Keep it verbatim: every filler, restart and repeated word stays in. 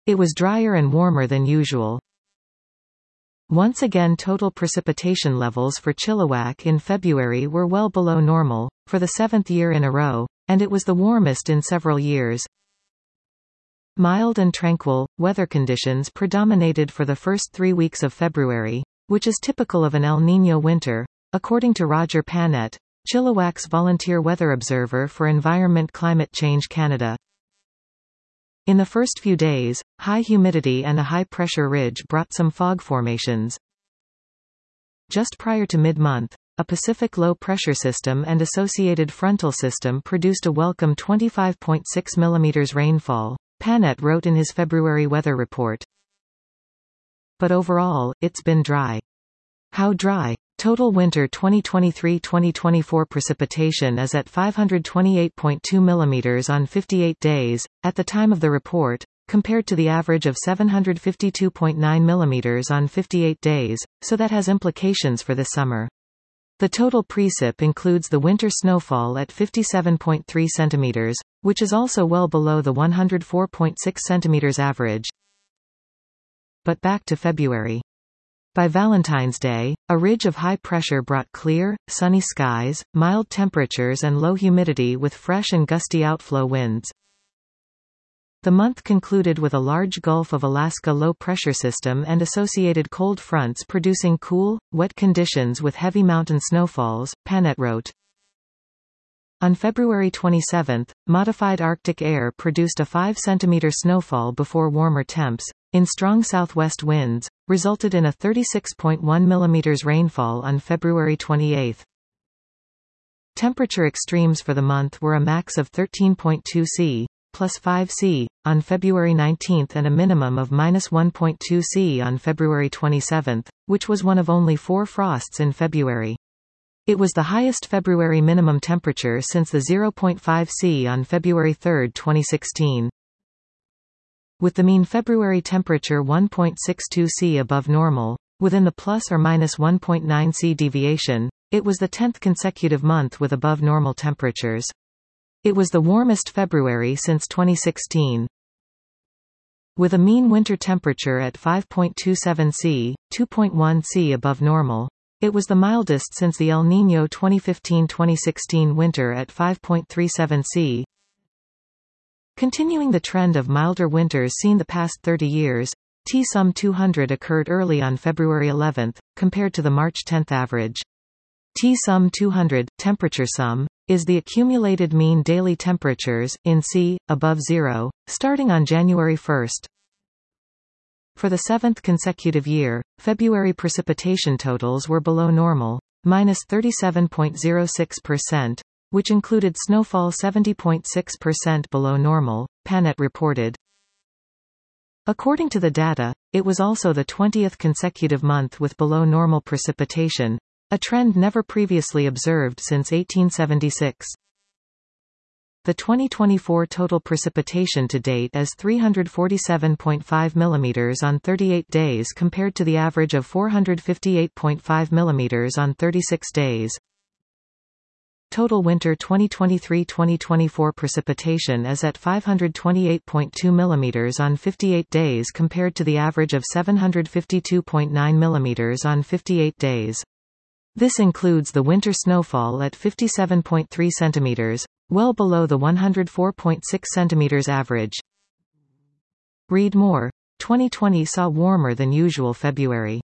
It was drier and warmer than usual. Once again, total precipitation levels for Chilliwack in February were well below normal, for the seventh year in a row, and it was the warmest in several years. Mild and tranquil weather conditions predominated for the first three weeks of February, which is typical of an El Niño winter, according to Roger Panett, Chilliwack's volunteer weather observer for Environment Climate Change Canada. In the first few days, high humidity and a high-pressure ridge brought some fog formations. Just prior to mid-month, a Pacific low-pressure system and associated frontal system produced a welcome twenty-five point six millimeters rainfall, Panett wrote in his February weather report. But overall, it's been dry. How dry? Total winter twenty twenty-three twenty twenty-four precipitation is at five hundred twenty-eight point two millimeters on fifty-eight days, at the time of the report, compared to the average of seven hundred fifty-two point nine millimeters on fifty-eight days, so that has implications for this summer. The total precip includes the winter snowfall at fifty-seven point three centimeters, which is also well below the one hundred four point six centimeters average. But back to February. By Valentine's Day, a ridge of high pressure brought clear, sunny skies, mild temperatures and low humidity with fresh and gusty outflow winds. The month concluded with a large Gulf of Alaska low-pressure system and associated cold fronts producing cool, wet conditions with heavy mountain snowfalls, Panett wrote. On February twenty-seventh, modified Arctic air produced a five centimeter snowfall before warmer temps, in strong southwest winds, resulted in a thirty-six point one millimeters rainfall on February twenty-eighth. Temperature extremes for the month were a max of thirteen point two Celsius, plus five Celsius, on February nineteenth and a minimum of minus one point two Celsius on February twenty-seventh, which was one of only four frosts in February. It was the highest February minimum temperature since the zero point five Celsius on February third twenty sixteen. With the mean February temperature one point six two Celsius above normal, within the plus or minus one point nine Celsius deviation, it was the tenth consecutive month with above normal temperatures. It was the warmest February since twenty sixteen. With a mean winter temperature at five point two seven Celsius, two point one Celsius above normal, it was the mildest since the El Niño twenty fifteen twenty sixteen winter at five point three seven Celsius. Continuing the trend of milder winters seen the past thirty years, T sum two hundred occurred early on February eleventh, compared to the March tenth average. T sum two hundred, temperature sum, is the accumulated mean daily temperatures, in C, above zero, starting on January first. For the seventh consecutive year, February precipitation totals were below normal, minus thirty-seven point zero six percent, which included snowfall seventy point six percent below normal, Panett reported. According to the data, it was also the twentieth consecutive month with below normal precipitation, a trend never previously observed since eighteen seventy-six. The twenty twenty-four total precipitation to date is three hundred forty-seven point five millimeters on thirty-eight days compared to the average of four hundred fifty-eight point five millimeters on thirty-six days. Total winter twenty twenty-three twenty twenty-four precipitation is at five hundred twenty-eight point two millimeters on fifty-eight days compared to the average of seven hundred fifty-two point nine millimeters on fifty-eight days. This includes the winter snowfall at fifty-seven point three centimeters, well below the one hundred four point six centimeters average. Read more. twenty twenty saw warmer than usual February.